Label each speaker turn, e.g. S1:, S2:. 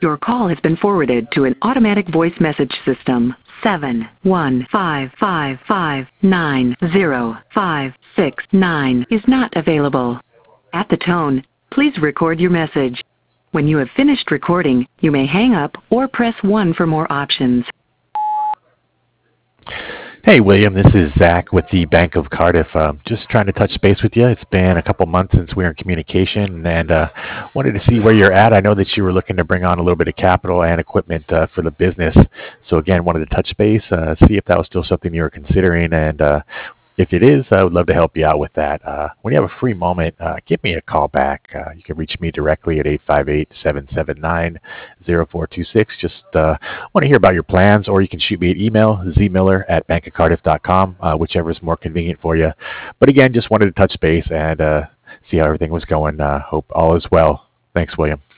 S1: Your call has been forwarded to an automatic voice message system. 71555905669 is not available. At the tone, please record your message. When you have finished recording, you may hang up or press 1 for more options.
S2: Hey, William, this is Zach with the Bank of Cardiff. Just trying to touch base with you. It's been a couple months since we were in communication and wanted to see where you're at. I know that you were looking to bring on a little bit of capital and equipment for the business. So again, wanted to touch base, see if that was still something you were considering. And if it is, I would love to help you out with that. When you have a free moment, give me a call back. You can reach me directly at 858-779-0426. Just want to hear about your plans, or you can shoot me an email, zmiller@bankofcardiff.com, whichever is more convenient for you. But again, just wanted to touch base and see how everything was going. Hope all is well. Thanks, William.